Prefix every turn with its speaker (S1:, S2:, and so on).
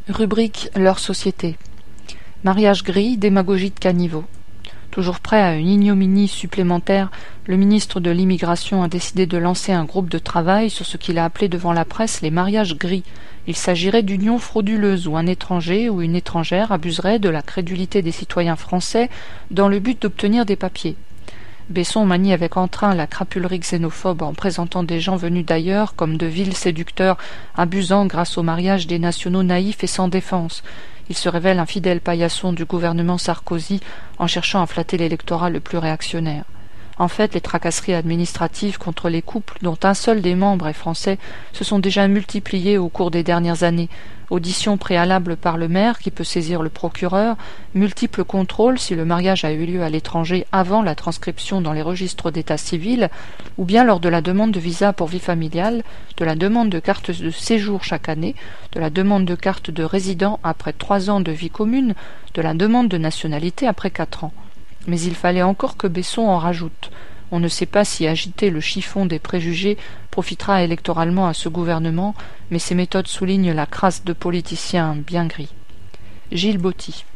S1: Rubrique Leur société. Mariage gris, démagogie de caniveau. Toujours prêt à une ignominie supplémentaire, le ministre de l'Immigration a décidé de lancer un groupe de travail sur ce qu'il a appelé devant la presse les mariages gris. Il s'agirait d'unions frauduleuses où un étranger ou une étrangère abuserait de la crédulité des citoyens français dans le but d'obtenir des papiers. Besson manie avec entrain la crapulerie xénophobe en présentant des gens venus d'ailleurs comme de vils séducteurs, abusant grâce au mariage des nationaux naïfs et sans défense. Il se révèle un fidèle paillasson du gouvernement Sarkozy en cherchant à flatter l'électorat le plus réactionnaire. En fait, les tracasseries administratives contre les couples dont un seul des membres est français se sont déjà multipliées au cours des dernières années. Audition préalable par le maire qui peut saisir le procureur, multiples contrôles si le mariage a eu lieu à l'étranger avant la transcription dans les registres d'état civil, ou bien lors de la demande de visa pour vie familiale, de la demande de carte de séjour chaque année, de la demande de carte de résident après 3 ans de vie commune, de la demande de nationalité après 4 ans. Mais il fallait encore que Besson en rajoute. On ne sait pas si agiter le chiffon des préjugés profitera électoralement à ce gouvernement, mais ses méthodes soulignent la crasse de politiciens bien gris. Gilles Botti.